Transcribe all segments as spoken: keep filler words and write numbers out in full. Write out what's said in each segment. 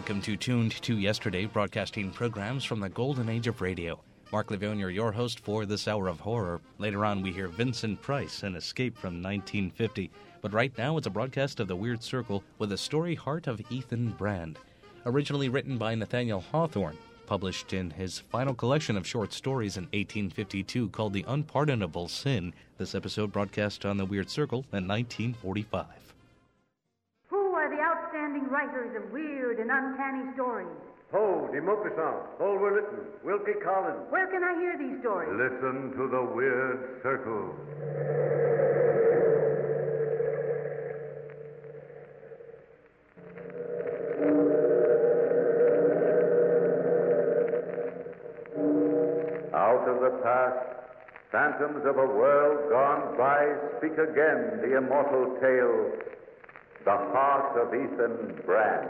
Welcome to Tuned to Yesterday, broadcasting programs from the golden age of radio. Mark Livonia, your host for this hour of horror. Later on, we hear Vincent Price and Escape from nineteen fifty. But right now, it's a broadcast of The Weird Circle with the story Heart of Ethan Brand. Originally written by Nathaniel Hawthorne, published in his final collection of short stories in eighteen fifty-two called The Unpardonable Sin. This episode broadcast on The Weird Circle in nineteen forty-five. Who are the outstanding writers of weird and uncanny stories? Poe, de Maupassant, Bulwer Lytton, Wilkie Collins. Where can I hear these stories? Listen to The Weird Circle. Out of the past, phantoms of a world gone by, speak again the immortal tale, The Heart of Ethan Brand.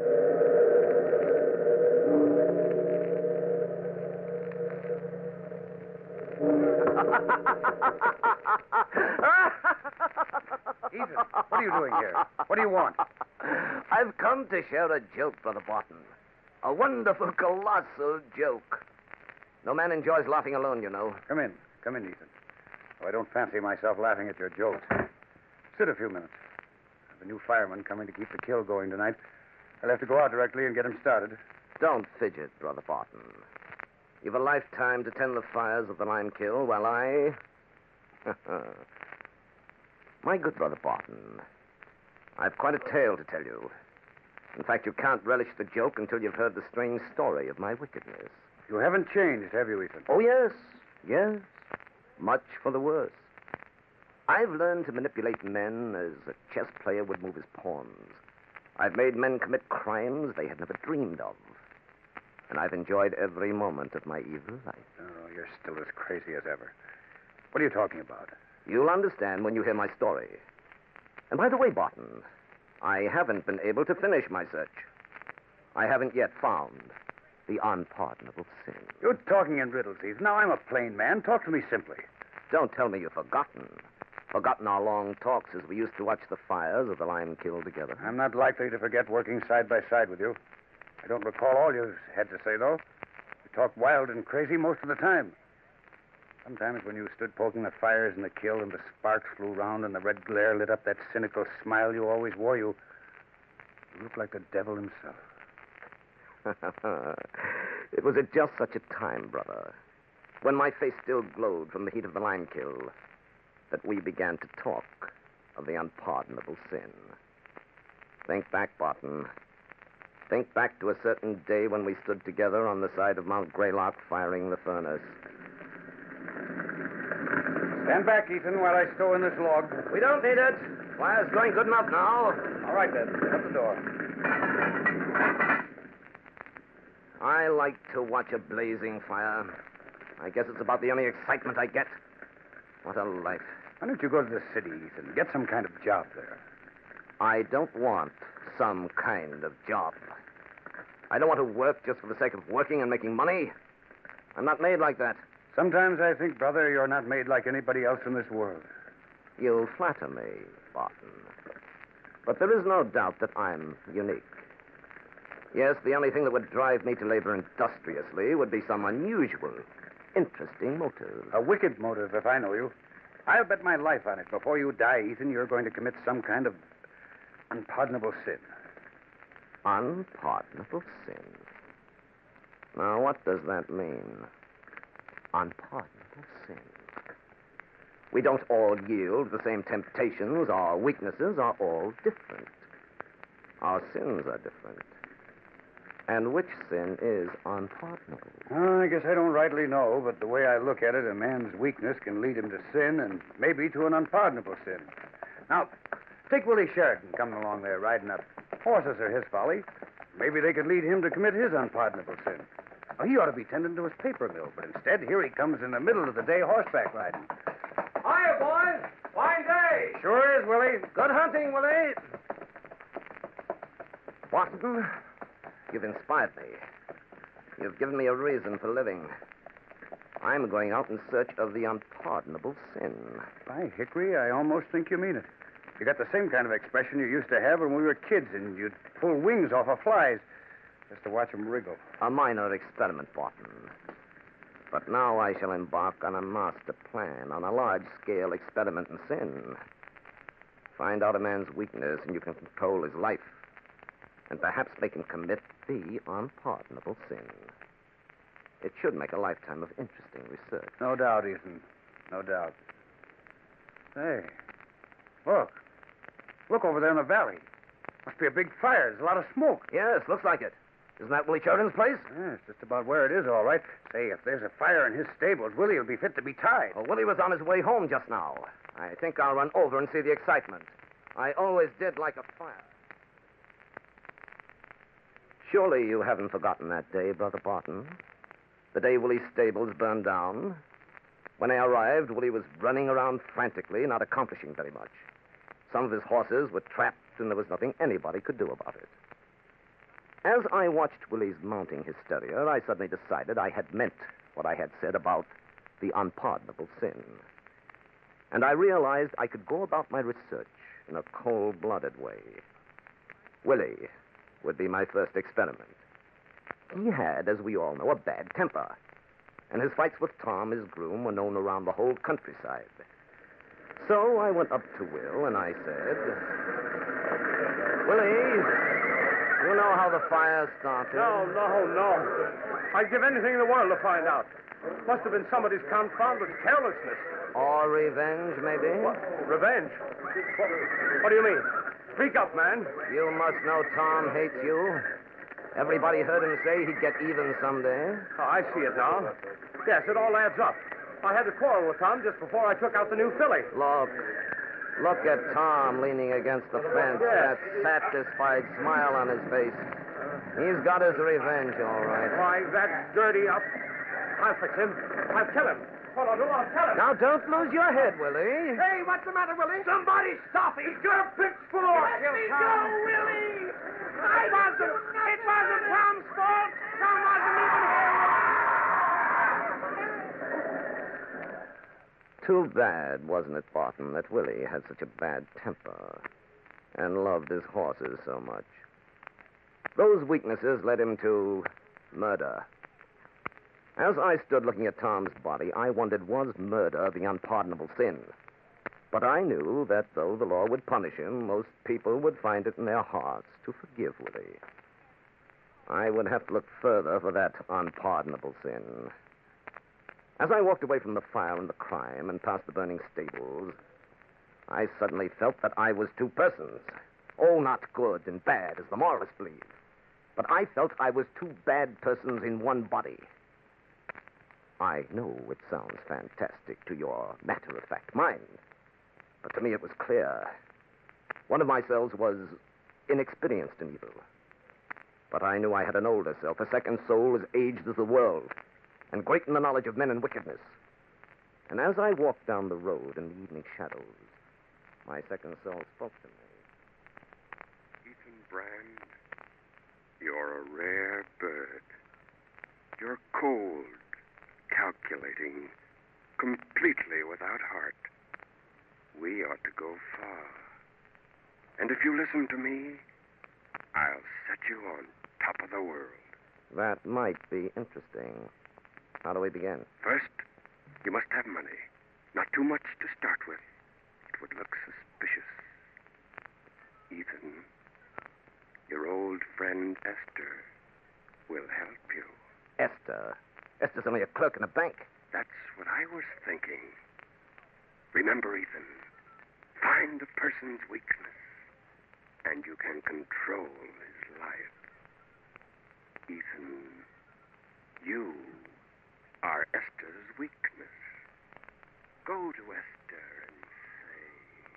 Ethan, what are you doing here? What do you want? I've come to share a joke, Brother Barton. A wonderful, colossal joke. No man enjoys laughing alone, you know. Come in. Come in, Ethan. Oh, I don't fancy myself laughing at your jokes. Sit a few minutes. I have a new fireman coming to keep the kill going tonight. I'll have to go out directly and get him started. Don't fidget, Brother Barton. You've a lifetime to tend the fires of the lime kill while I... My good Brother Barton, I've quite a tale to tell you. In fact, you can't relish the joke until you've heard the strange story of my wickedness. You haven't changed, have you, Ethan? Oh, yes, yes. Much for the worse. I've learned to manipulate men as a chess player would move his pawns. I've made men commit crimes they had never dreamed of. And I've enjoyed every moment of my evil life. Oh, you're still as crazy as ever. What are you talking about? You'll understand when you hear my story. And by the way, Barton, I haven't been able to finish my search. I haven't yet found the unpardonable sin. You're talking in riddles, Ethan. Now, I'm a plain man. Talk to me simply. Don't tell me you've forgotten. Forgotten our long talks as we used to watch the fires of the lime kill together. I'm not likely to forget working side by side with you. I don't recall all you had to say, though. You talked wild and crazy most of the time. Sometimes when you stood poking the fires in the kill and the sparks flew round and the red glare lit up that cynical smile you always wore, you, you looked like the devil himself. It was at just such a time, brother, when my face still glowed from the heat of the lime kill, that we began to talk of the unpardonable sin. Think back, Barton. Think back to a certain day when we stood together on the side of Mount Greylock firing the furnace. Stand back, Ethan, while I stow in this log. We don't need it. Fire's going good enough now. All right, then. Shut the door. I like to watch a blazing fire. I guess it's about the only excitement I get. What a life. Why don't you go to the city, Ethan? Get some kind of job there. I don't want some kind of job. I don't want to work just for the sake of working and making money. I'm not made like that. Sometimes I think, brother, you're not made like anybody else in this world. You flatter me, Barton. But there is no doubt that I'm unique. Yes, the only thing that would drive me to labor industriously would be some unusual, interesting motive. A wicked motive, if I know you. I'll bet my life on it. Before you die, Ethan, you're going to commit some kind of unpardonable sin. Unpardonable sin? Now, what does that mean? Unpardonable sin. We don't all yield the same temptations. Our weaknesses are all different. Our sins are different. And which sin is unpardonable? Oh, I guess I don't rightly know, but the way I look at it, a man's weakness can lead him to sin and maybe to an unpardonable sin. Now, take Willie Sheridan coming along there riding up. Horses are his folly. Maybe they could lead him to commit his unpardonable sin. Well, he ought to be tending to his paper mill, but instead, here he comes in the middle of the day horseback riding. Hiya, boys. Fine day. Sure is, Willie. Good hunting, Willie. Watson, you've inspired me. You've given me a reason for living. I'm going out in search of the unpardonable sin. By Hickory, I almost think you mean it. You got the same kind of expression you used to have when we were kids and you'd pull wings off of flies. just to watch him wriggle. A minor experiment, Barton. But now I shall embark on a master plan, on a large-scale experiment in sin. Find out a man's weakness, and you can control his life. And perhaps make him commit the unpardonable sin. It should make a lifetime of interesting research. No doubt, Ethan. No doubt. Hey, look. Look over there in the valley. Must be a big fire. There's a lot of smoke. Yes, looks like it. Isn't that Willie Sheridan's place? Yeah, it's just about where it is, all right. Say, if there's a fire in his stables, Willie will be fit to be tied. Well, Willie was on his way home just now. I think I'll run over and see the excitement. I always did like a fire. Surely you haven't forgotten that day, Brother Barton. The day Willie's stables burned down. When I arrived, Willie was running around frantically, not accomplishing very much. Some of his horses were trapped, and there was nothing anybody could do about it. As I watched Willie's mounting hysteria, I suddenly decided I had meant what I had said about the unpardonable sin. And I realized I could go about my research in a cold-blooded way. Willie would be my first experiment. He had, as we all know, a bad temper. And his fights with Tom, his groom, were known around the whole countryside. So I went up to Will and I said, Willie, you know how the fire started? No, no, no. I'd give anything in the world to find out. Must have been somebody's confounded carelessness. Or revenge, maybe? What? Revenge? What, what do you mean? Speak up, man. You must know Tom hates you. Everybody heard him say he'd get even someday. Oh, I see it now. Yes, it all adds up. I had to quarrel with Tom just before I took out the new filly. Look. Look at Tom leaning against the fence. Yes. That satisfied smile on his face. He's got his revenge, all right. Why, that dirty up. I'll fix him. I'll kill him. What I'll do, I'll tell him. Now, don't lose your head, Willie. Hey, what's the matter, Willie? Somebody stop him. He's got a pitchfork. Let me go, Willie. It wasn't. It wasn't Tom's fault. Tom wasn't even here. Too bad, wasn't it, Barton, that Willie had such a bad temper and loved his horses so much. Those weaknesses led him to murder. As I stood looking at Tom's body, I wondered, was murder the unpardonable sin? But I knew that though the law would punish him, most people would find it in their hearts to forgive Willie. I would have to look further for that unpardonable sin. As I walked away from the fire and the crime and past the burning stables, I suddenly felt that I was two persons. Oh, not good and bad, as the moralists believe. But I felt I was two bad persons in one body. I know it sounds fantastic to your matter-of-fact mind, but to me it was clear. One of my selves was inexperienced in evil. But I knew I had an older self, a second soul as aged as the world, and great in the knowledge of men and wickedness. And as I walked down the road in the evening shadows, my second soul spoke to me. Ethan Brand, you're a rare bird. You're cold, calculating, completely without heart. We ought to go far. And if you listen to me, I'll set you on top of the world. That might be interesting. How do we begin? First, you must have money. Not too much to start with. It would look suspicious. Ethan, your old friend Esther will help you. Esther? Esther's only a clerk in a bank. That's what I was thinking. Remember, Ethan, find the person's weakness, and you can control his life. Ethan, you are Esther's weakness. Go to Esther and say...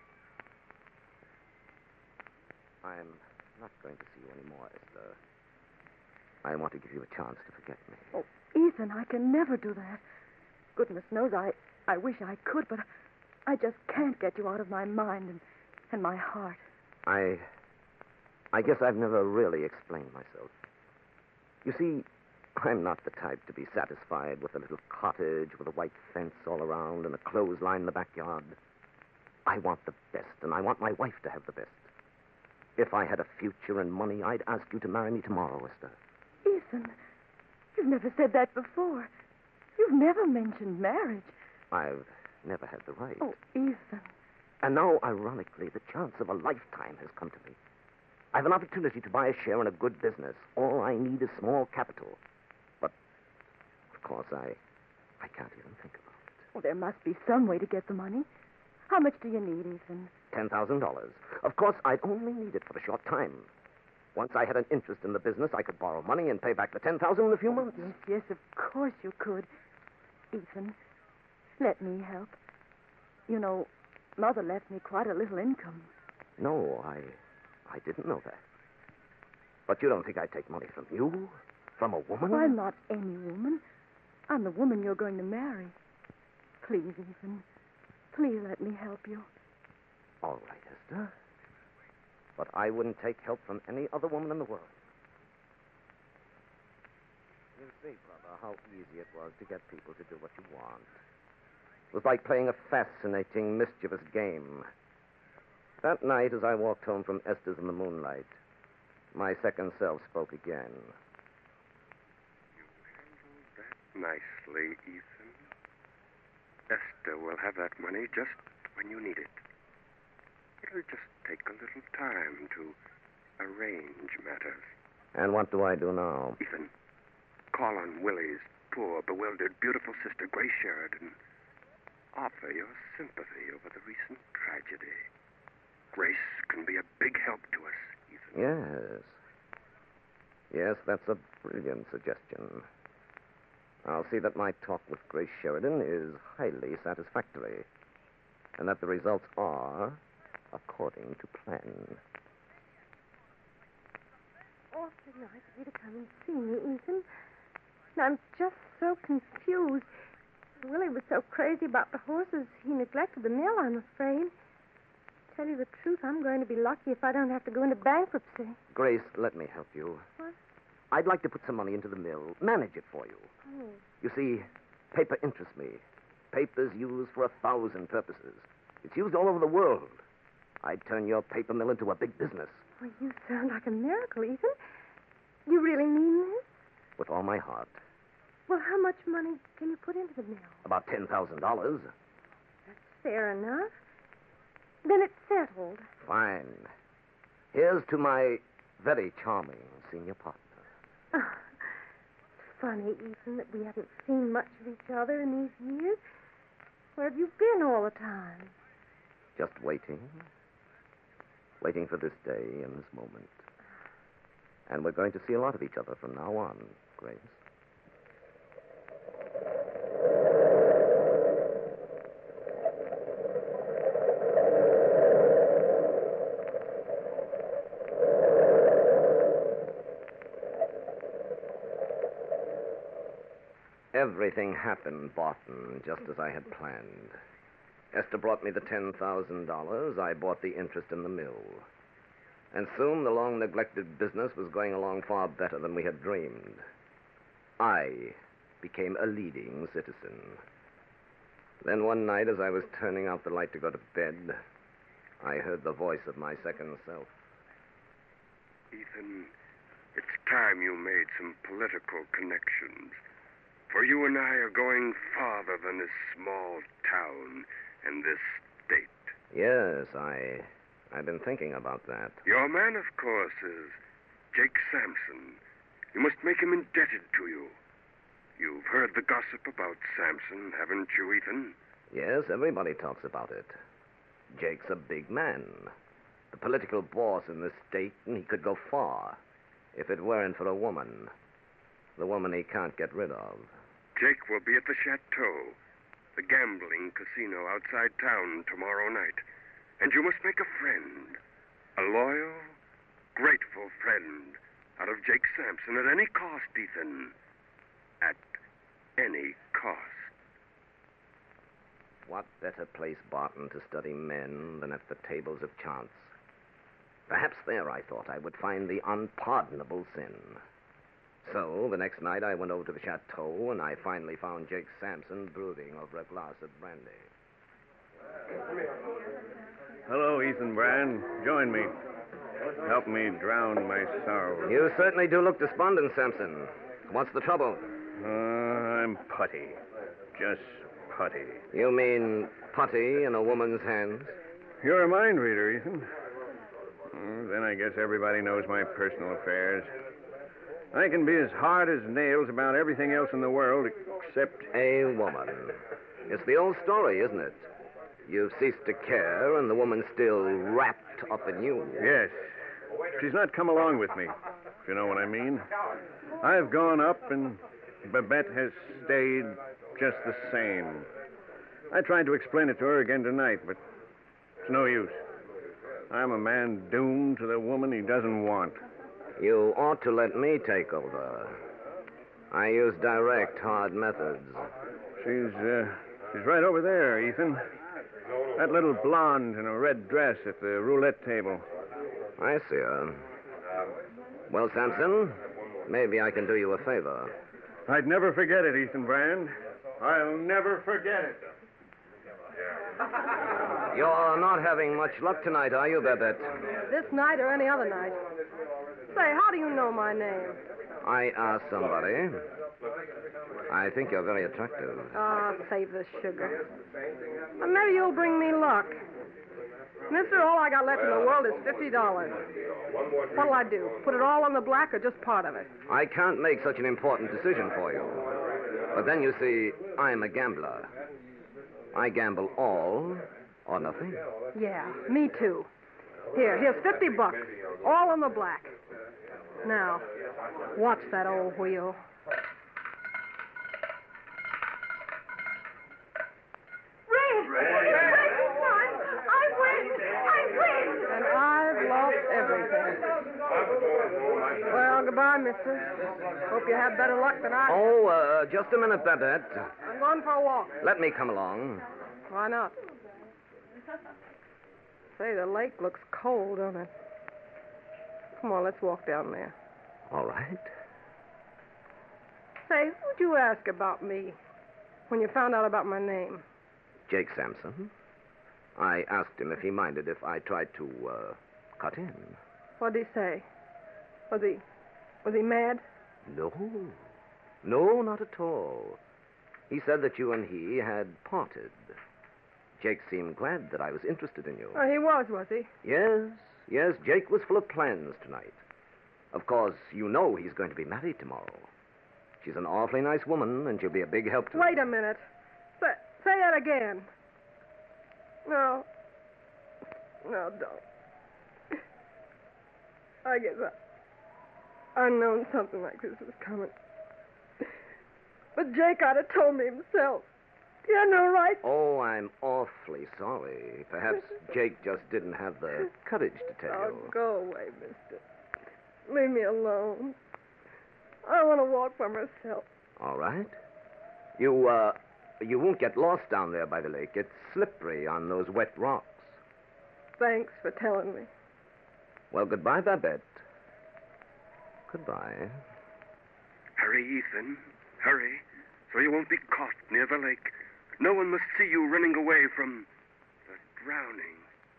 I'm not going to see you anymore, Esther. I want to give you a chance to forget me. Oh, Ethan, I can never do that. Goodness knows I, I wish I could, but I just can't get you out of my mind and, and my heart. I... I guess I've never really explained myself. You see, I'm not the type to be satisfied with a little cottage with a white fence all around and a clothesline in the backyard. I want the best, and I want my wife to have the best. If I had a future and money, I'd ask you to marry me tomorrow, Esther. Ethan, you've never said that before. You've never mentioned marriage. I've never had the right. Oh, Ethan. And now, ironically, the chance of a lifetime has come to me. I have an opportunity to buy a share in a good business. All I need is small capital. But, of course, I, I can't even think about it. Well, there must be some way to get the money. How much do you need, Ethan? Ten thousand dollars. Of course, I'd only need it for a short time. Once I had an interest in the business, I could borrow money and pay back the ten thousand in a few months. Yes, yes, of course you could. Ethan, let me help. You know, Mother left me quite a little income. No, I, I didn't know that. But you don't think I'd take money from you? From a woman? I'm not any woman. I'm the woman you're going to marry. Please, Ethan. Please let me help you. All right, Esther. But I wouldn't take help from any other woman in the world. You see, brother, how easy it was to get people to do what you want. It was like playing a fascinating, mischievous game. That night, as I walked home from Esther's in the moonlight, my second self spoke again. You handled that nicely, Ethan. Esther will have that money just when you need it. It'll just take a little time to arrange matters. And what do I do now? Ethan, call on Willie's poor, bewildered, beautiful sister, Grace Sheridan. Offer your sympathy over the recent tragedy. Grace can be a big help to us, Ethan. Yes. Yes, that's a brilliant suggestion. I'll see that my talk with Grace Sheridan is highly satisfactory, and that the results are according to plan. Awfully nice of you to come and see me, Ethan. And I'm just so confused. Willie was so crazy about the horses, he neglected the mill, I'm afraid. Tell you the truth, I'm going to be lucky if I don't have to go into bankruptcy. Grace, let me help you. What? I'd like to put some money into the mill, manage it for you. Oh. You see, paper interests me. Paper's used for a thousand purposes. It's used all over the world. I'd turn your paper mill into a big business. Well, you sound like a miracle, Ethan. You really mean this? With all my heart. Well, how much money can you put into the mill? About ten thousand dollars. That's fair enough. Then it's settled. Fine. Here's to my very charming senior partner. Oh, funny, Ethan, that we haven't seen much of each other in these years. Where have you been all the time? Just waiting. Waiting for this day and this moment. And we're going to see a lot of each other from now on, Grace. Everything happened, Barton, just as I had planned. Esther brought me the ten thousand dollars. I bought the interest in the mill. And soon the long-neglected business was going along far better than we had dreamed. I became a leading citizen. Then one night, as I was turning out the light to go to bed, I heard the voice of my second self. Ethan, it's time you made some political connections. For you and I are going farther than this small town and this state. Yes, I, I've been thinking about that. Your man, of course, is Jake Sampson. You must make him indebted to you. You've heard the gossip about Sampson, haven't you, Ethan? Yes, everybody talks about it. Jake's a big man. The political boss in this state, and he could go far if it weren't for a woman. The woman he can't get rid of. Jake will be at the Chateau, the gambling casino outside town tomorrow night. And you must make a friend, a loyal, grateful friend out of Jake Sampson at any cost, Ethan. At any cost. What better place, Barton, to study men than at the tables of chance? Perhaps there, I thought, I would find the unpardonable sin. So, the next night I went over to the Chateau, and I finally found Jake Sampson brooding over a glass of brandy. Hello, Ethan Brand. Join me. Help me drown my sorrow. You certainly do look despondent, Sampson. What's the trouble? Uh, I'm putty. Just putty. You mean putty in a woman's hands? You're a mind reader, Ethan. Well, then I guess everybody knows my personal affairs. I can be as hard as nails about everything else in the world except... A woman. It's the old story, isn't it? You've ceased to care, and the woman's still wrapped up in you. Yes. She's not come along with me, if you know what I mean. I've gone up, and Babette has stayed just the same. I tried to explain it to her again tonight, but it's no use. I'm a man doomed to the woman he doesn't want. You ought to let me take over. I use direct, hard methods. She's, uh, she's right over there, Ethan. That little blonde in a red dress at the roulette table. I see her. Well, Sampson, maybe I can do you a favor. I'd never forget it, Ethan Brand. I'll never forget it. You're not having much luck tonight, are you, Babette? This night or any other night. Say, how do you know my name? I asked somebody. I think you're very attractive. Ah, save the sugar. Uh, maybe you'll bring me luck. Mister, all I got left in the world is fifty dollars. What'll I do? Put it all on the black or just part of it? I can't make such an important decision for you. But then, you see, I'm a gambler. I gamble all or nothing. Yeah, me too. Here, here's fifty bucks. All on the black. Now, watch that old wheel. Red! Red is mine! I win! I win! And I've lost everything. Well, goodbye, mister. Hope you have better luck than I. Oh, uh, just a minute, Babette. I'm going for a walk. Let me come along. Why not? Say, the lake looks cold, don't it? Come on, let's walk down there. All right. Say, who'd you ask about me when you found out about my name? Jake Sampson. I asked him if he minded if I tried to, uh, cut in. What'd he say? Was he... was he mad? No. No, not at all. He said that you and he had parted. Jake seemed glad that I was interested in you. Oh, he was, was he? Yes, yes, Jake was full of plans tonight. Of course, you know he's going to be married tomorrow. She's an awfully nice woman, and she'll be a big help to Wait him. a minute. Say, say that again. No. No, don't. I guess I... I known something like this was coming. But Jake ought to told me himself. He had no right. Oh, I'm awfully sorry. Perhaps Jake just didn't have the courage to tell Oh, you. go away, mister. Leave me alone. I want to walk by myself. All right. You, uh, you won't get lost down there by the lake. It's slippery on those wet rocks. Thanks for telling me. Well, goodbye, Babette. Goodbye. Hurry, Ethan. Hurry, so you won't be caught near the lake. No one must see you running away from the drowning.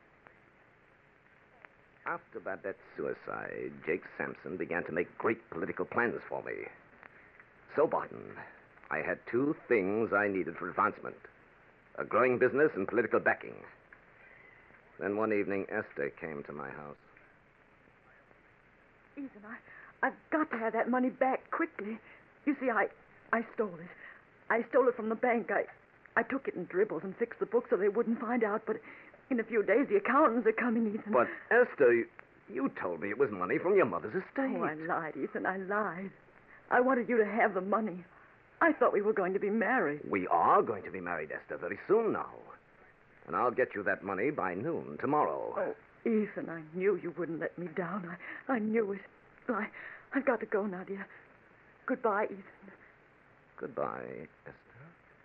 After Babette's suicide, Jake Sampson began to make great political plans for me. So, Barton, I had two things I needed for advancement. A growing business and political backing. Then one evening, Esther came to my house. Ethan, I, I've got to have that money back quickly. You see, I, I stole it. I stole it from the bank. I, I took it in dribbles and fixed the books so they wouldn't find out. But in a few days, the accountants are coming, Ethan. But, Esther, you, you told me it was money from your mother's estate. Oh, I lied, Ethan. I lied. I wanted you to have the money. I thought we were going to be married. We are going to be married, Esther, very soon now. And I'll get you that money by noon tomorrow. Oh, Ethan, I knew you wouldn't let me down. I, I knew it. I, I've got to go now, dear. Goodbye, Ethan. Goodbye, Esther.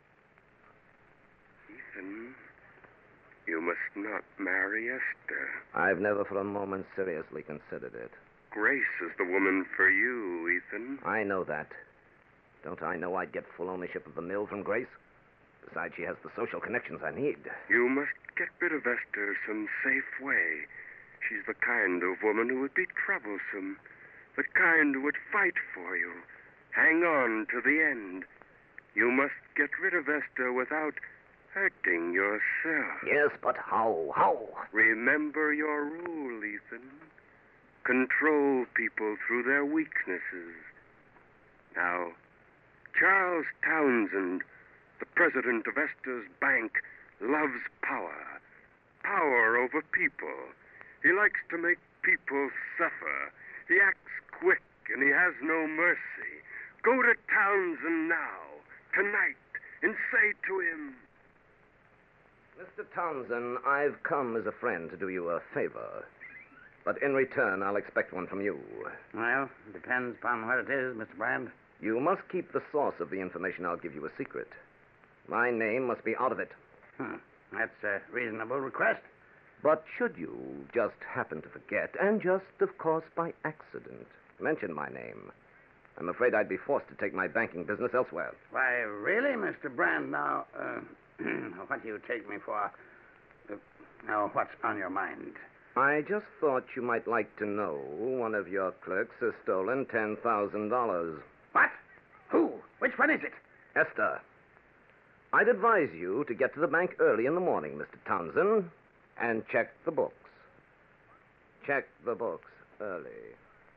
Ethan, you must not marry Esther. I've never for a moment seriously considered it. Grace is the woman for you, Ethan. I know that. Don't I know I'd get full ownership of the mill from Grace? Besides, she has the social connections I need. You must get rid of Esther some safe way. She's the kind of woman who would be troublesome, the kind who would fight for you, hang on to the end. You must get rid of Esther without hurting yourself. Yes, but how? How? Remember your rule, Ethan. Control people through their weaknesses. Now, Charles Townsend, the president of Esther's Bank, loves power. Power over people. He likes to make people suffer. He acts quick and he has no mercy. Go to Townsend now, tonight, and say to him, Mister Townsend, I've come as a friend to do you a favor. But in return, I'll expect one from you. Well, depends upon what it is, Mister Brand. You must keep the source of the information I'll give you a secret. My name must be out of it. Hmm. That's a reasonable request. But should you just happen to forget, and just, of course, by accident, mention my name, I'm afraid I'd be forced to take my banking business elsewhere. Why, really, Mister Brand? Now, uh, what do you take me for? Uh, now, what's on your mind? I just thought you might like to know one of your clerks has stolen ten thousand dollars. What? Who? Which one is it? Esther. I'd advise you to get to the bank early in the morning, Mister Townsend, and check the books. Check the books early.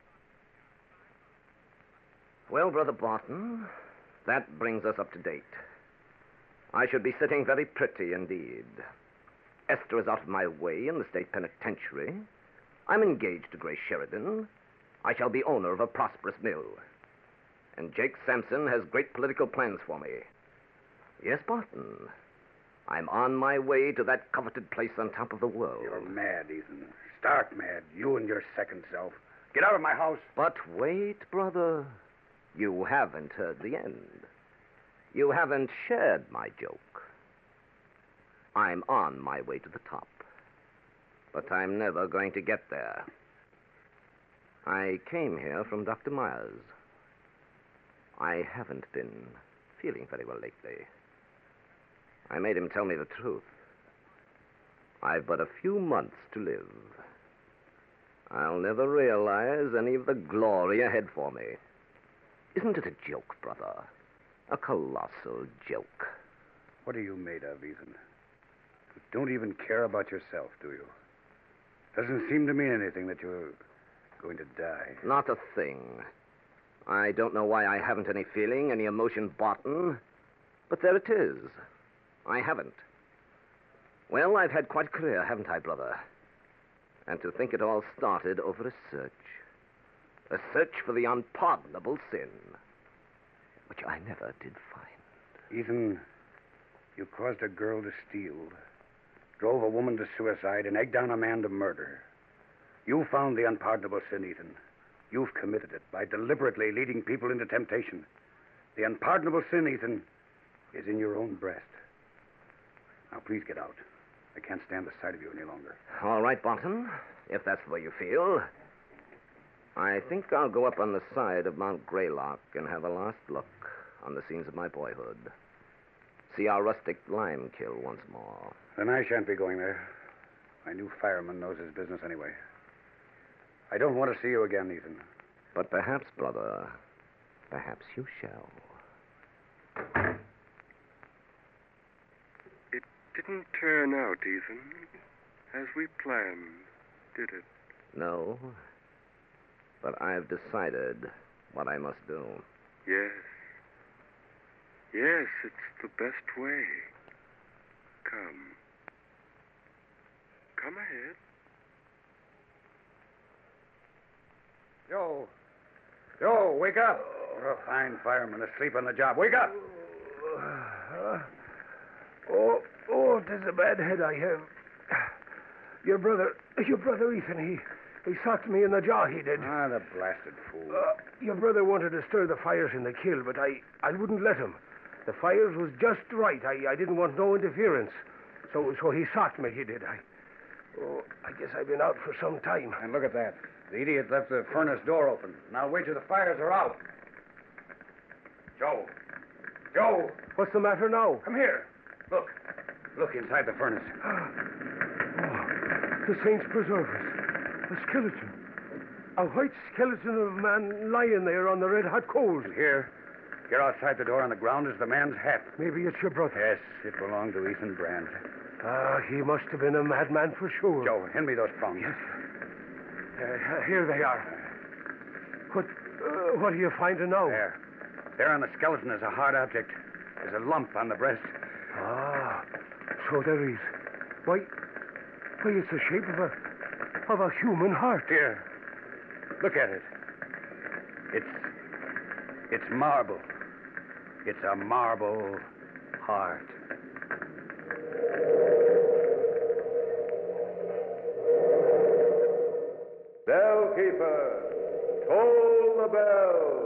Well, Brother Barton, that brings us up to date. I should be sitting very pretty indeed. Esther is out of my way in the state penitentiary. I'm engaged to Grace Sheridan. I shall be owner of a prosperous mill. And Jake Sampson has great political plans for me. Yes, Barton. I'm on my way to that coveted place on top of the world. You're mad, Ethan. Stark mad. You and your second self. Get out of my house. But wait, brother. You haven't heard the end. You haven't shared my joke. I'm on my way to the top. But I'm never going to get there. I came here from Doctor Myers. I haven't been feeling very well lately. I made him tell me the truth. I've but a few months to live. I'll never realize any of the glory ahead for me. Isn't it a joke, brother? A colossal joke. What are you made of, Ethan? You don't even care about yourself, do you? Doesn't seem to mean anything that you're going to die. Not a thing. I don't know why I haven't any feeling, any emotion, Barton. But there it is. I haven't. Well, I've had quite a career, haven't I, brother? And to think it all started over a search. A search for the unpardonable sin, which I never did find. Ethan, you caused a girl to steal, drove a woman to suicide, and egged down a man to murder. You found the unpardonable sin, Ethan. You've committed it by deliberately leading people into temptation. The unpardonable sin, Ethan, is in your own breast. Now, please get out. I can't stand the sight of you any longer. All right, Barton, if that's the way you feel. I think I'll go up on the side of Mount Greylock and have a last look on the scenes of my boyhood. See our rustic lime kill once more. Then I shan't be going there. My new fireman knows his business anyway. I don't want to see you again, Ethan. But perhaps, brother, perhaps you shall. It didn't turn out, Ethan, as we planned, did it? No. But I've decided what I must do. Yes. Yes, it's the best way. Come. Come ahead. Joe. Joe, wake up. You're a fine fireman asleep on the job. Wake up. Uh, oh, oh, it is a bad head I have. Your brother, your brother Ethan, he, he socked me in the jaw, he did. Ah, the blasted fool. Uh, your brother wanted to stir the fires in the kill, but I, I wouldn't let him. The fires was just right. I, I didn't want no interference. So, so he socked me, he did. I, oh, I guess I've been out for some time. And look at that. The idiot left the furnace door open. Now wait till the fires are out. Joe. Joe. What's the matter now? Come here. Look. Look inside the furnace. Oh, the saints preserve us. A skeleton. A white skeleton of a man lying there on the red-hot coals. And here, here outside the door on the ground is the man's hat. Maybe it's your brother. Yes, it belonged to Ethan Brand. Ah, he must have been a madman for sure. Joe, hand me those prongs. Yes. Uh, here they are. What, uh, what are you finding now? There. There on the skeleton is a hard object. There's a lump on the breast. Ah, so there is. Why, why, it's the shape of a, of a human heart. Here, look at it. It's, it's marble. It's a marble heart. Bellkeeper, toll the bell.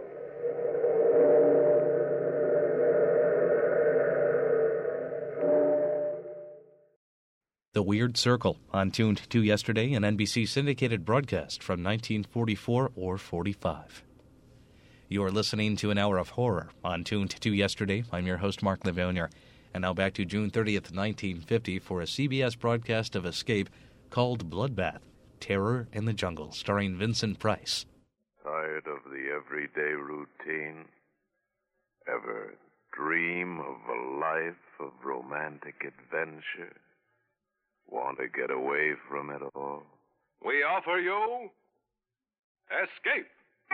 The Weird Circle, on Tuned to Yesterday, an N B C syndicated broadcast from nineteen forty-four or forty-five. You are listening to an hour of horror on Tuned to Yesterday. I'm your host, Mark Livonia. And now back to June thirtieth, nineteen fifty, for a C B S broadcast of Escape called Bloodbath, Terror in the Jungle, starring Vincent Price. Tired of the everyday routine? Ever dream of a life of romantic adventure? Want to get away from it all? We offer you Escape.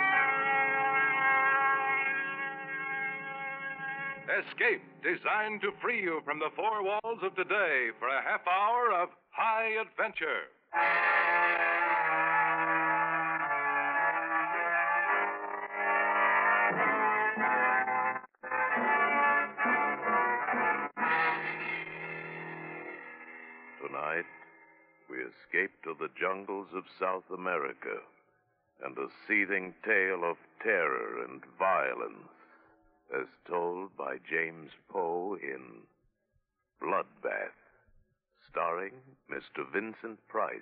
Escape, designed to free you from the four walls of today for a half hour of high adventure. Tonight, we escape to the jungles of South America and a seething tale of terror and violence as told by James Poe in Bloodbath, starring Mister Vincent Price.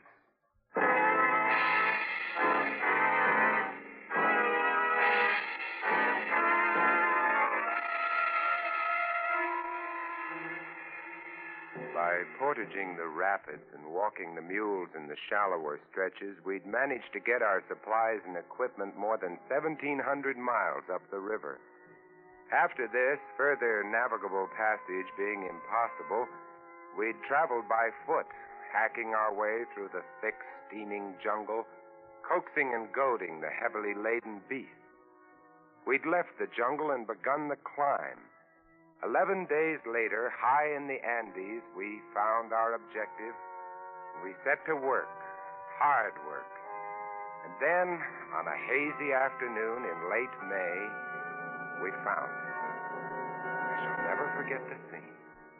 By portaging the rapids and walking the mules in the shallower stretches, we'd managed to get our supplies and equipment more than seventeen hundred miles up the river. After this, further navigable passage being impossible, we'd traveled by foot, hacking our way through the thick, steaming jungle, coaxing and goading the heavily laden beasts. We'd left the jungle and begun the climb. Eleven days later, high in the Andes, we found our objective, and we set to work, hard work. And then, on a hazy afternoon in late May, we found it. I shall never forget the scene.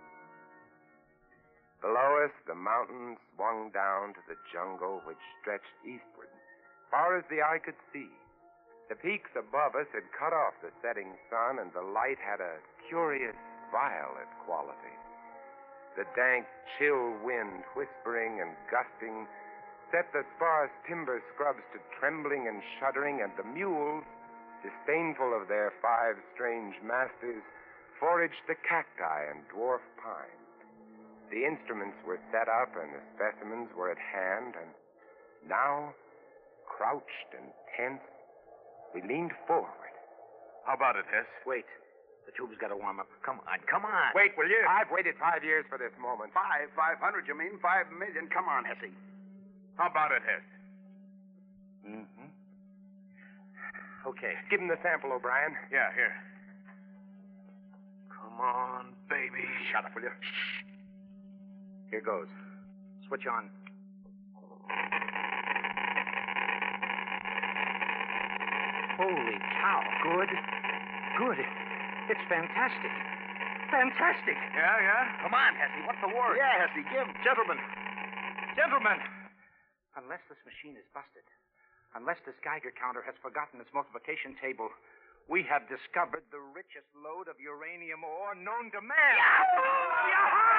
Below us, the mountains swung down to the jungle which stretched eastward, far as the eye could see. The peaks above us had cut off the setting sun, and the light had a curious violet quality. The dank, chill wind, whispering and gusting, set the sparse timber scrubs to trembling and shuddering, and the mules, disdainful of their five strange masters, foraged the cacti and dwarf pines. The instruments were set up and the specimens were at hand, and now, crouched and tense, we leaned forward. How about it, Hess? Wait. The tube's got to warm up. Come on, come on. Wait, will you? I've waited five years for this moment. Five? Five hundred, you mean? Five million? Come on, Hessie. How about it, Hess? Mm-hmm. Okay. Give him the sample, O'Brien. Yeah, here. Come on, baby. Shut up, will you? Shh. Here goes. Switch on. Holy cow. Good. Good. It's fantastic. Fantastic. Yeah, yeah? Come on, Hessie. What's the word? Yeah, Hessie, give. Gentlemen. Gentlemen. Unless this machine is busted, unless this Geiger counter has forgotten its multiplication table, we have discovered the richest lode of uranium ore known to man. Yahoo! Yahoo!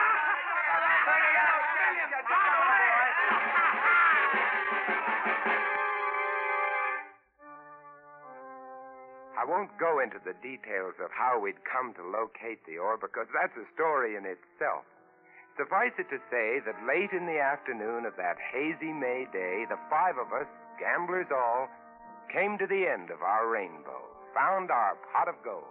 I won't go into the details of how we'd come to locate the ore, because that's a story in itself. Suffice it to say that late in the afternoon of that hazy May day, the five of us, gamblers all, came to the end of our rainbow, found our pot of gold.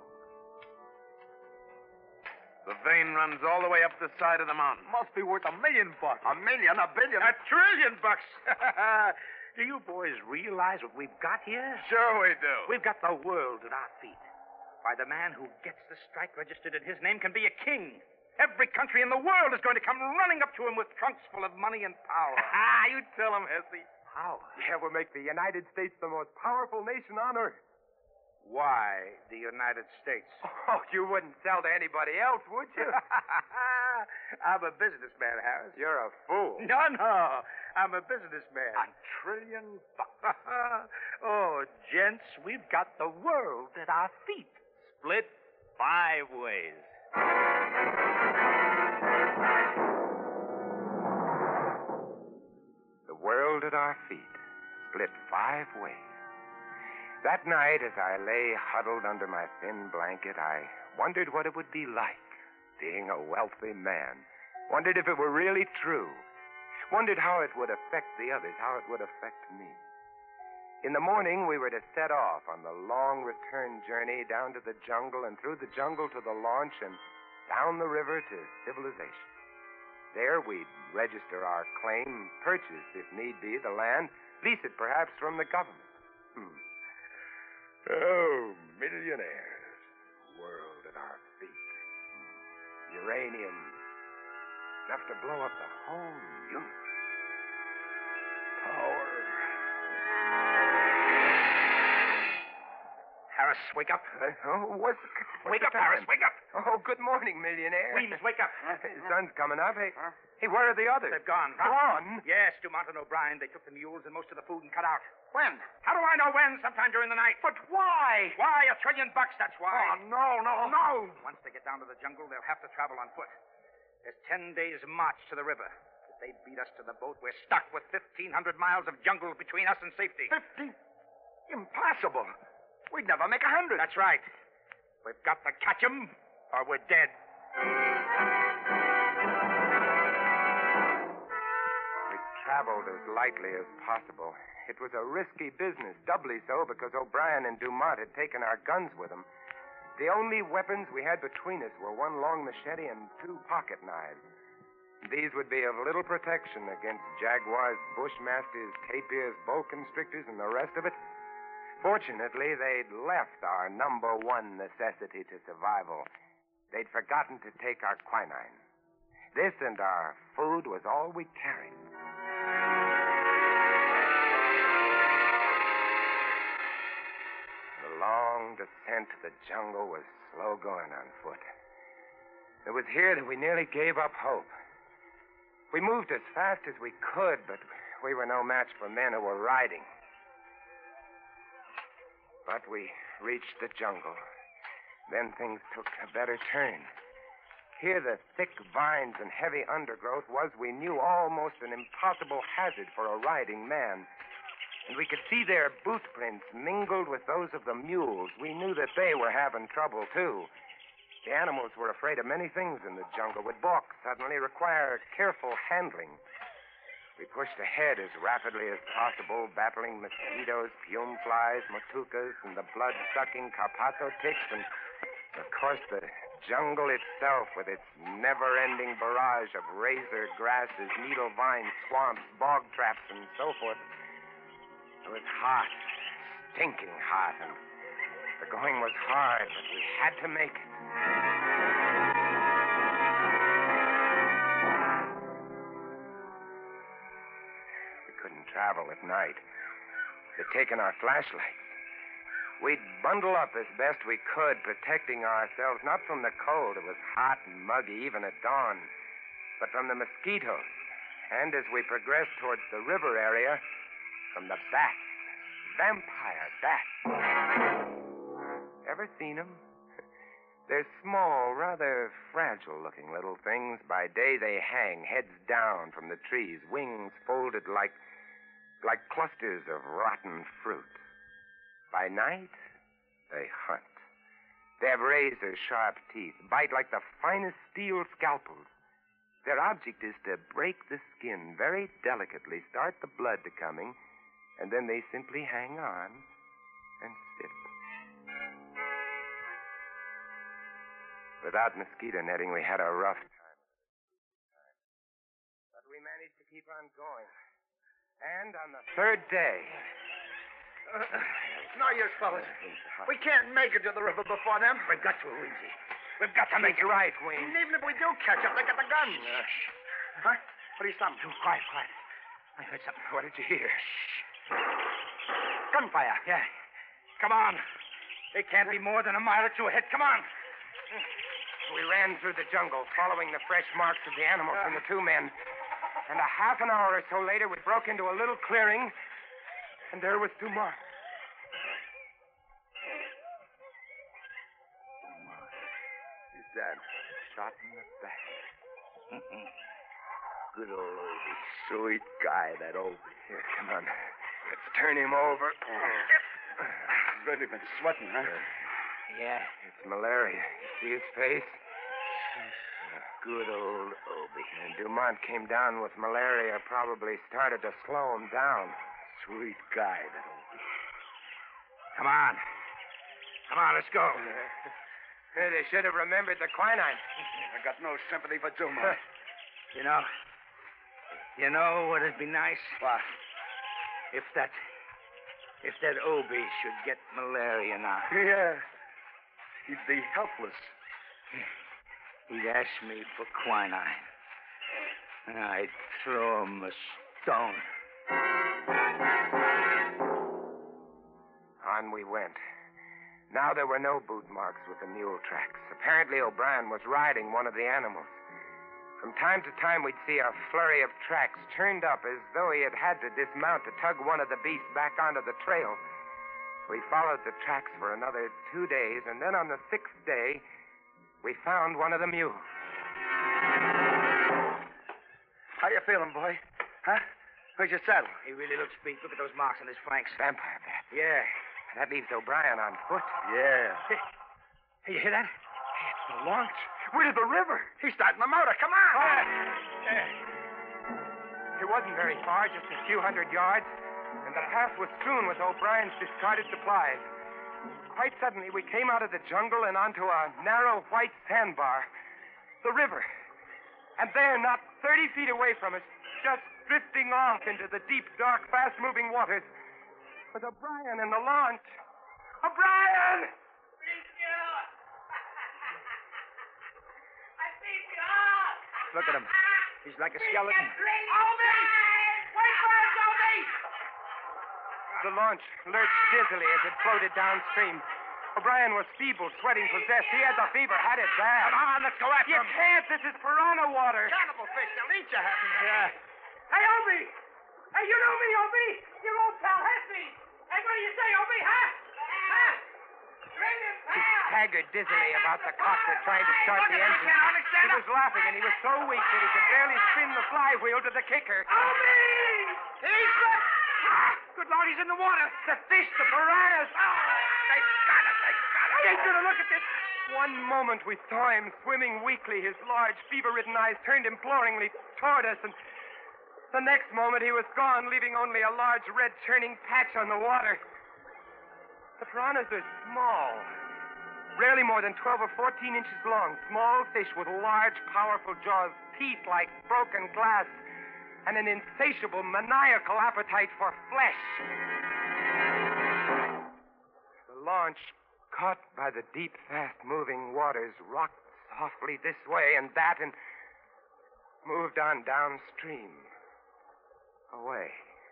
The vein runs all the way up the side of the mountain. Must be worth a million bucks. A million, a billion. A trillion bucks. Do you boys realize what we've got here? Sure we do. We've got the world at our feet. Why, the man who gets the strike registered in his name can be a king. Every country in the world is going to come running up to him with trunks full of money and power. Ah, you tell him, Hesse. Power? Yeah, we'll make the United States the most powerful nation on earth. Why the United States? Oh, you wouldn't sell to anybody else, would you? I'm a businessman, Harris. You're a fool. No, no. I'm a businessman. A trillion bucks. Oh, gents, we've got the world at our feet. Split five ways. The world at our feet, split five ways. That night, as I lay huddled under my thin blanket, I wondered what it would be like being a wealthy man. Wondered if it were really true. Wondered how it would affect the others, how it would affect me. In the morning, we were to set off on the long return journey down to the jungle and through the jungle to the launch and down the river to civilization. There we'd register our claim, purchase, if need be, the land, lease it perhaps from the government. Hmm. Oh, millionaires. World at our feet. Uranium. Enough to blow up the whole universe. Power. Harris, wake up. Uh, oh, what's, what's Wake up, Harris, wake up. Oh, good morning, millionaire. Weems, wake up. The sun's coming up. Hey, huh? hey, where are the others? They've gone. Gone? Yes, Dumont and O'Brien. They took the mules and most of the food and cut out. When? How do I know when? Sometime during the night. But why? Why? A trillion bucks, that's why. Oh, no, no, no. Once they get down to the jungle, they'll have to travel on foot. There's ten days' march to the river. If they beat us to the boat, we're stuck with fifteen hundred miles of jungle between us and safety. Fifty? Impossible. We'd never make a hundred. That's right. We've got to catch 'em, or we're dead. We traveled as lightly as possible. It was a risky business, doubly so because O'Brien and Dumont had taken our guns with them. The only weapons we had between us were one long machete and two pocket knives. These would be of little protection against jaguars, bushmasters, tapirs, boa constrictors, and the rest of it. Fortunately, they'd left our number one necessity to survival. They'd forgotten to take our quinine. This and our food was all we carried. The long descent to the jungle was slow going on foot. It was here that we nearly gave up hope. We moved as fast as we could, but we were no match for men who were riding. But we reached the jungle. Then things took a better turn. Here, the thick vines and heavy undergrowth was, we knew, almost an impossible hazard for a riding man. And we could see their boot prints mingled with those of the mules. We knew that they were having trouble, too. The animals were afraid of many things in the jungle, would balk suddenly, require careful handling. We pushed ahead as rapidly as possible, battling mosquitoes, fume flies, matukas, and the blood-sucking carpato ticks, and, of course, the jungle itself with its never-ending barrage of razor grasses, needle vines, swamps, bog traps, and so forth. It was hot, stinking hot, and the going was hard, but we had to make it. Travel at night. They'd taken our flashlights. We'd bundle up as best we could, protecting ourselves not from the cold. It was hot and muggy even at dawn, but from the mosquitoes. And as we progressed towards the river area, from the bats. Vampire bats. Ever seen them? They're small, rather fragile-looking little things. By day, they hang heads down from the trees, wings folded like like clusters of rotten fruit. By night, they hunt. They have razor-sharp teeth, bite like the finest steel scalpels. Their object is to break the skin very delicately, start the blood to coming, and then they simply hang on and sip. Without mosquito netting, we had a rough time. But we managed to keep on going. And on the third day... It's no use, fellas. We can't make it to the river before them. We've got to, Weezy. We've got to make He's it. right, Wayne. And even if we do catch up, they got the guns. Huh? What are you stopping? Too quiet, quiet. I heard something. What did you hear? Gunfire. Yeah. Come on. It can't be more than a mile or two ahead. Come on. We ran through the jungle, following the fresh marks of the animals from the two men. And a half an hour or so later, we broke into a little clearing, and there was Dumont. He's dead. Shot in the back. Good old Obie. Sweet guy, that Obie. Here, come on. Let's turn him over. He's really been sweating, huh? Yeah. It's malaria. You see his face? Good old Obie. And Dumont came down with malaria, probably started to slow him down. Sweet guy, that Obie. Come on. Come on, let's go. Hey, they should have remembered the quinine. I got no sympathy for Dumont. You know, you know what would be nice? What? If that, if that Obie should get malaria now. Yeah. He'd be helpless. He'd ask me for quinine. And I'd throw him a stone. On we went. Now there were no boot marks with the mule tracks. Apparently O'Brien was riding one of the animals. From time to time, we'd see a flurry of tracks turned up as though he had had to dismount to tug one of the beasts back onto the trail. We followed the tracks for another two days, and then on the sixth day, we found one of the mules. How you feeling, boy? Huh? Where's your saddle? He really looks beat. Look at those marks on his flanks. Vampire bats. Yeah. That leaves O'Brien on foot. Yeah. Hey, hey, you hear that? Hey, it's the launch. We're to the river. He's starting the motor. Come on. Oh, yeah. It wasn't very far, just a few hundred yards, and the path was strewn with O'Brien's discarded supplies. Quite suddenly, we came out of the jungle and onto a narrow white sandbar. The river. And there, not thirty feet away from us, just drifting off into the deep, dark, fast-moving waters, was O'Brien in the launch. O'Brien! Look at him. He's like a skeleton. Obie! Wait for us, Obie! The launch lurched dizzily as it floated downstream. O'Brien was feeble, sweating, possessed. He had the fever, had it bad. Come on, let's go after you him. You can't. This is piranha water. Cannibal fish, they'll eat you, Happy. Yeah. Hey, Obie! Hey, you know me, Obie! Your old pal, Happy. Hey, what do you say, Obie, huh? Huh? Bring him, He pal! staggered dizzily about the cockpit trying to start the engine. He was laughing, and he was so weak that he could barely spin the flywheel to the kicker. Obie! He's the... Ah, good Lord, he's in the water. The fish, the piranhas. Oh, they got him, they got him. I ain't gonna look at this. One moment we saw him swimming weakly, his large, fever-ridden eyes turned imploringly toward us, and the next moment he was gone, leaving only a large red churning patch on the water. The piranhas are small, rarely more than twelve or fourteen inches long, small fish with large, powerful jaws, teeth like broken glass, and an insatiable, maniacal appetite for flesh. The launch, caught by the deep, fast-moving waters, rocked softly this way and that and moved on downstream. Away.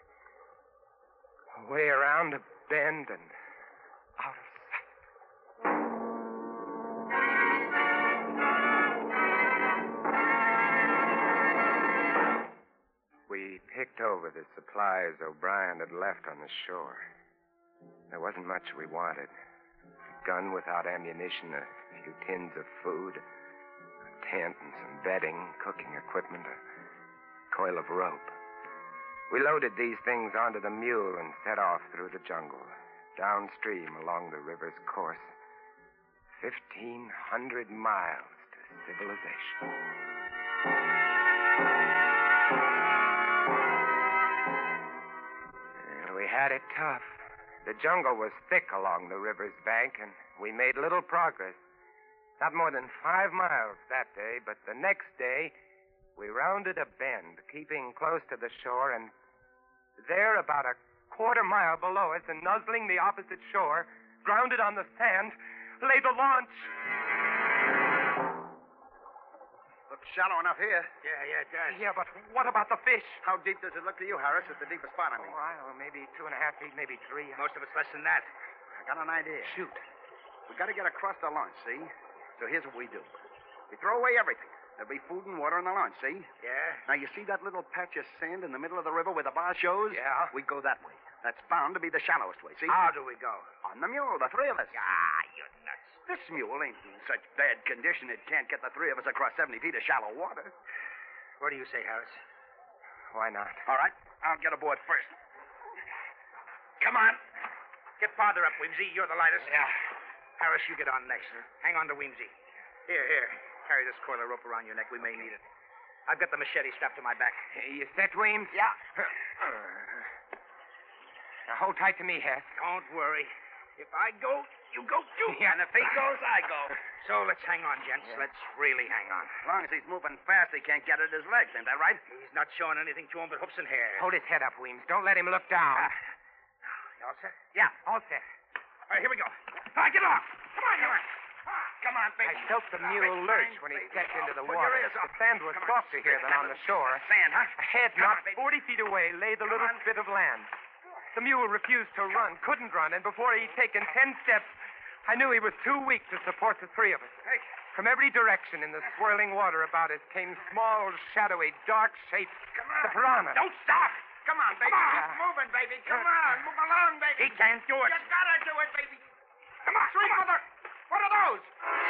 Away around a bend and out of sight. We picked over the supplies O'Brien had left on the shore. There wasn't much we wanted. A gun without ammunition, a few tins of food, a tent and some bedding, cooking equipment, a coil of rope. We loaded these things onto the mule and set off through the jungle, downstream along the river's course. Fifteen hundred miles to civilization. had it tough. The jungle was thick along the river's bank, and we made little progress. Not more than five miles that day, but the next day, we rounded a bend, keeping close to the shore, and there, about a quarter mile below us and nuzzling the opposite shore, grounded on the sand, lay the launch. Looks shallow enough here. Yeah, yeah, it does. Yeah, but what about the fish? How deep does it look to you, Harris? It's the deepest spot, I mean. Oh, I don't know, maybe two and a half feet, maybe three. Most of it's less than that. I got an idea. Shoot. We got to get across the launch, see? So here's what we do. We throw away everything. There'll be food and water on the launch, see? Yeah? Now, you see that little patch of sand in the middle of the river where the bar shows? Yeah. We go that way. That's bound to be the shallowest way, see? How do we go? On the mule, the three of us. Ah, you're nuts. This mule ain't in such bad condition it can't get the three of us across seventy feet of shallow water. What do you say, Harris? Why not? All right. I'll get aboard first. Come on. Get farther up, Weemsy. You're the lightest. Yeah. Harris, you get on next. Hang on to Weemsy. Here, here. Carry this coil of rope around your neck. We may need it. I've got the machete strapped to my back. You set, Weems? Yeah. Now hold tight to me, Hess. Don't worry. If I go, you go too. Yeah. And if he goes, I go. So let's hang on, gents. Yeah. Let's really hang on. As long as he's moving fast, he can't get at his legs. Ain't that right? He's not showing anything to him but hoops and hair. Hold his head up, Weems. Don't let him look down. Ah. You all set? Yeah, all set. All right, here we go. All right, get off. Come on, come on. Come on, baby. I felt the mule lurch when he stepped into the water. The sand was Come on. softer here than on the shore. Sand, huh? Ahead, Come not on, baby. forty feet away, lay the little on. spit of land. The mule refused to run, couldn't run, and before he'd taken ten steps, I knew he was too weak to support the three of us. Hey. From every direction in the swirling water about us came small, shadowy, dark shapes. Come on. The piranha. Don't stop. Come on, baby. Come on. Keep moving, baby. Come on. Move along, baby. He can't do it. You gotta do it, baby. Come on. Sweet mother. What are those?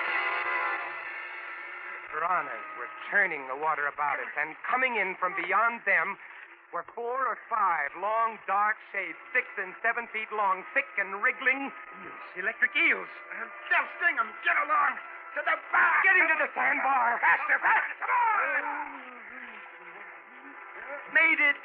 Piranhas were churning the water about us, and coming in from beyond them were four or five long, dark shapes, six and seven feet long, thick and wriggling. Eels. Electric eels. Uh, they'll sting him. Get along. To the bar. Get him to the sandbar. Faster, faster. Come on. Made it.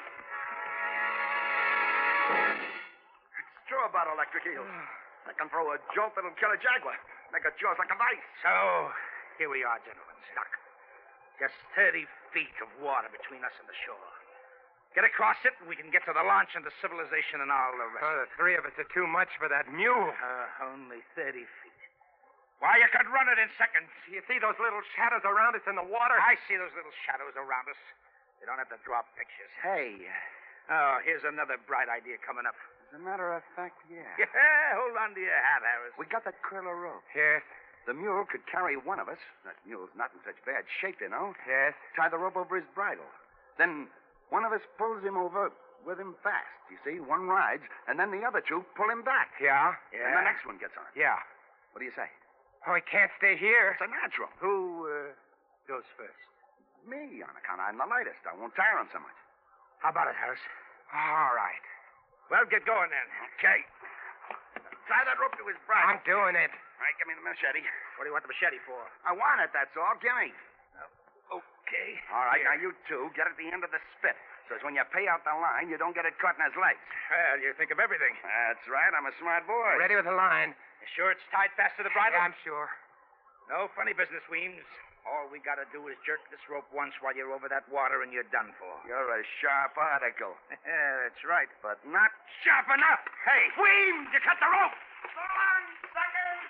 It's true about electric eels. They can throw a jolt that'll kill a jaguar. Make a jaws like a vice. So, here we are, gentlemen, stuck. Just thirty feet of water between us and the shore. Get across it, and we can get to the launch and to civilization and all the rest. Oh, the three of us are too much for that mule. Uh, only thirty feet. Why, you could run it in seconds. You see those little shadows around us in the water? I see those little shadows around us. You don't have to draw pictures. Hey. Oh, here's another bright idea coming up. As a matter of fact, yeah. Yeah, hold on to your hat, Harris. We got that curl of rope. Yes. The mule could carry one of us. That mule's not in such bad shape, you know. Yes. Tie the rope over his bridle. Then one of us pulls him over with him fast, you see. One rides, and then the other two pull him back. Yeah? And the next one gets on. Yeah. What do you say? Oh, he can't stay here. It's a natural. Who uh, goes first? Me, on account I'm the lightest. I won't tire him so much. How about it, Harris? All right. Well, get going then. Okay. Tie that rope to his bridle. I'm doing it. All right, give me the machete. What do you want the machete for? I want it, that's all. Give me. Okay. All right, Here. now you two get at the end of the spit. So as when you pay out the line, you don't get it caught in his legs. Well, you think of everything. That's right. I'm a smart boy. Ready with the line. You sure it's tied fast to the bridle? Yeah, I'm sure. No funny business, Weems. All we gotta do is jerk this rope once while you're over that water and you're done for. You're a sharp article. Yeah, that's right. But not sharp enough. Hey, Weems, you cut the rope! So long, suckers!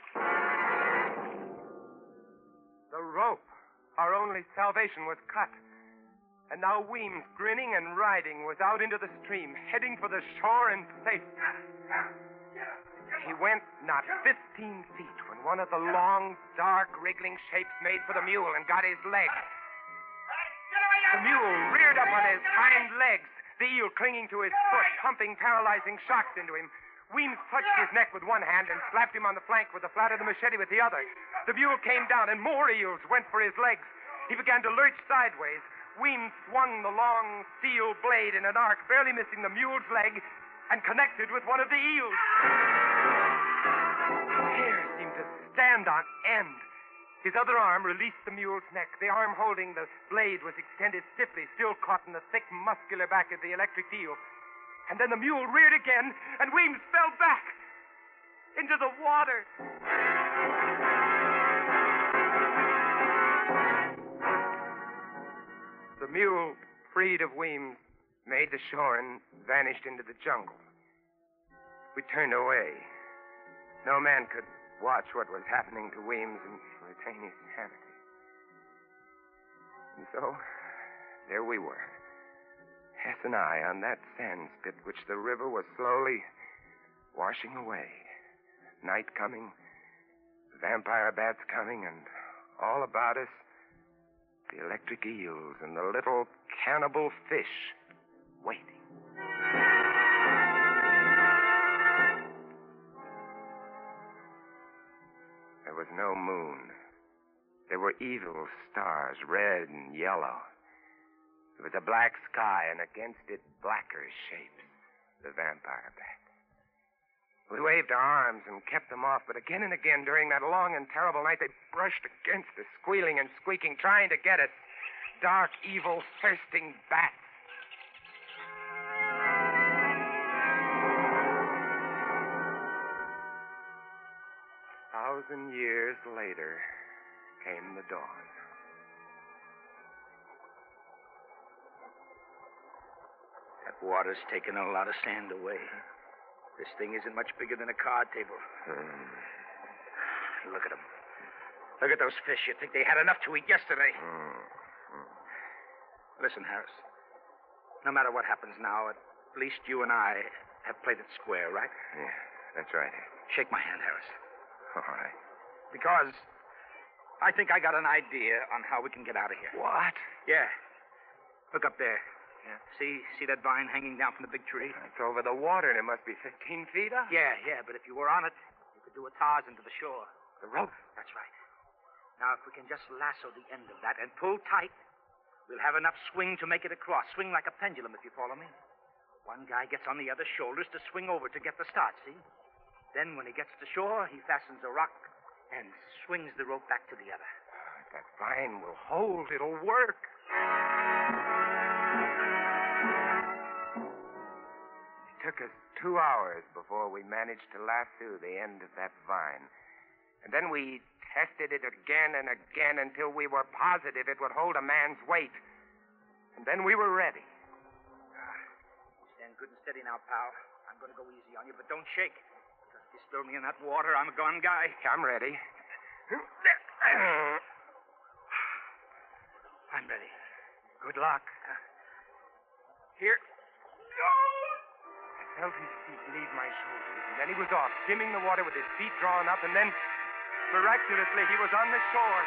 The rope. Our only salvation was cut. And now Weems, grinning and riding, was out into the stream, heading for the shore and safe. He went not fifteen feet when one of the long, dark, wriggling shapes made for the mule and got his leg. The mule reared up on his hind legs, the eel clinging to his foot, pumping paralyzing shocks into him. Weems clutched his neck with one hand and slapped him on the flank with the flat of the machete with the other. The mule came down, and more eels went for his legs. He began to lurch sideways. Weems swung the long steel blade in an arc, barely missing the mule's leg, and connected with one of the eels. Hair seemed to stand on end. His other arm released the mule's neck. The arm holding the blade was extended stiffly, still caught in the thick, muscular back of the electric eel. And then the mule reared again, and Weems fell back into the water. The mule, freed of Weems, made the shore and vanished into the jungle. We turned away. No man could watch what was happening to Weems and retain his sanity. And so, there we were, Hess and I, on that sand spit which the river was slowly washing away. Night coming, vampire bats coming, and all about us, the electric eels and the little cannibal fish waiting. There was no moon. There were evil stars, red and yellow. There was a black sky, and against it, blacker shapes, the vampire bats. We waved our arms and kept them off, but again and again during that long and terrible night, they brushed against us, squealing and squeaking, trying to get us. Dark, evil, thirsting bats. A thousand years later came the dawn. That water's taken a lot of sand away. This thing isn't much bigger than a card table. Hmm. Look at them. Look at those fish. You'd think they had enough to eat yesterday. Hmm. Listen, Harris. No matter what happens now, at least you and I have played it square, right? Yeah, that's right. Shake my hand, Harris. All right. Because I think I got an idea on how we can get out of here. What? Yeah. Look up there. Yeah. See, see that vine hanging down from the big tree? It's over the water, and it must be fifteen feet up. Yeah, yeah, but if you were on it, you could do a Tarzan to the shore. The rope? That's right. Now, if we can just lasso the end of that and pull tight, we'll have enough swing to make it across. Swing like a pendulum, if you follow me. One guy gets on the other's shoulders to swing over to get the start, see? Then, when he gets to shore, he fastens a rock and swings the rope back to the other. That vine will hold. It'll work. It took us two hours before we managed to lasso the end of that vine. And then we tested it again and again until we were positive it would hold a man's weight. And then we were ready. Uh, stand good and steady now, pal. I'm going to go easy on you, but don't shake. Because if you spill me in that water, I'm a gone guy. I'm ready. I'm ready. Good luck. Uh, here. I felt his feet leave my shoulders, and then he was off, skimming the water with his feet drawn up, and then, miraculously, he was on the shore.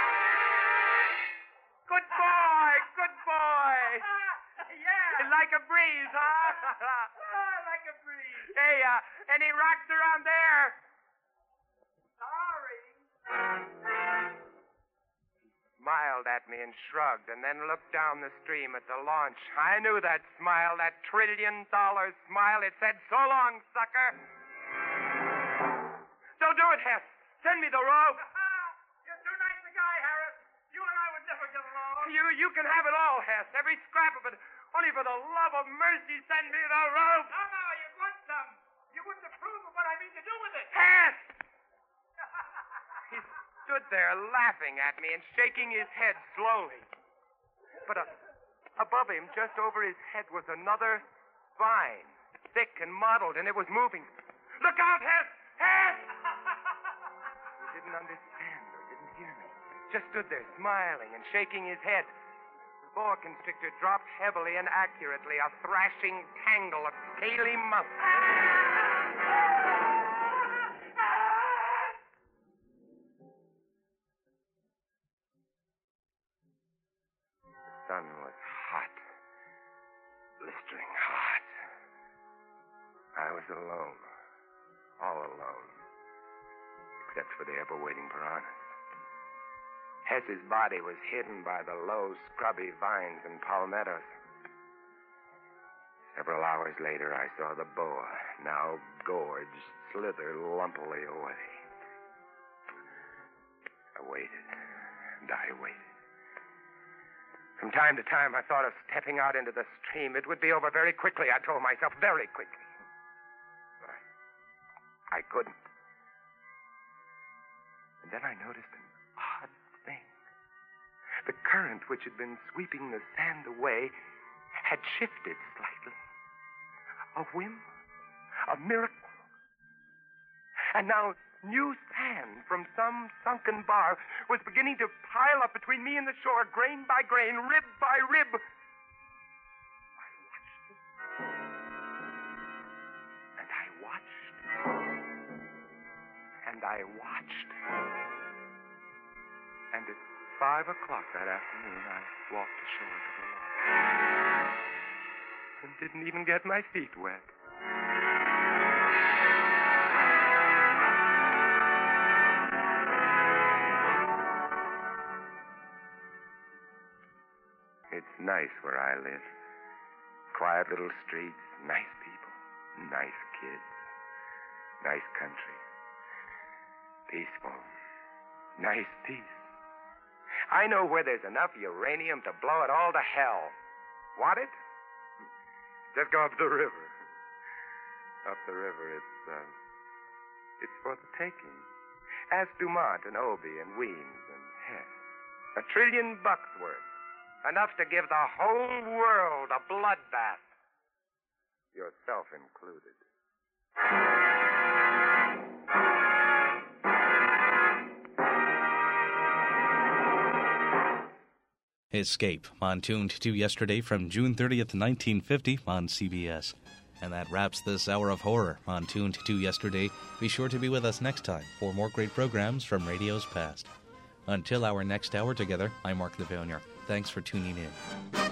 Good boy! Good boy! Yeah! Like a breeze, huh? Like a breeze. Hey, uh, any rocks around there? Sorry. He smiled at me and shrugged, and then looked down the stream at the launch. I knew that smile, that trillion-dollar smile. It said, so long, sucker. Don't do it, Hess. Send me the rope. You're too nice a guy, Harris. You and I would never get along. You, you can have it all, Hess. Every scrap of it. Only for the love of mercy, send me the rope. No, no, you want some. You wouldn't approve of what I mean to do with it. Hess! He stood there laughing at me and shaking his head slowly. But uh, above him, just over his head, was another vine, thick and mottled, and it was moving. Look out, Hess! Hess! He didn't understand or didn't hear me. Just stood there smiling and shaking his head. The boa constrictor dropped heavily and accurately, a thrashing tangle of scaly mouth. The sun was hot, blistering hot. I was alone, all alone, except for the ever-waiting piranhas. Hess's body was hidden by the low, scrubby vines and palmettos. Several hours later, I saw the boa, now gorged, slither lumpily away. I waited, and I waited. From time to time, I thought of stepping out into the stream. It would be over very quickly, I told myself, very quickly. But I, I couldn't. And then I noticed an odd thing. The current which had been sweeping the sand away had shifted slightly. A whim, a miracle. And now new sand from some sunken bar was beginning to pile up between me and the shore, grain by grain, rib by rib. I watched it. And I watched. And I watched. And at five o'clock that afternoon, I walked ashore to the lawn. And didn't even get my feet wet. It's nice where I live. Quiet little streets, nice people, nice kids, nice country. Peaceful. Nice peace. I know where there's enough uranium to blow it all to hell. Want it? Just go up the river. Up the river, it's, uh, it's for the taking. Ask Dumont and Obie and Weems and Hess. A trillion bucks worth. Enough to give the whole world a bloodbath. Yourself included. Escape, on tuned to yesterday from June thirtieth, nineteen fifty on C B S. And that wraps this hour of horror on tuned to yesterday. Be sure to be with us next time for more great programs from radio's past. Until our next hour together, I'm Mark Levonier. Thanks for tuning in.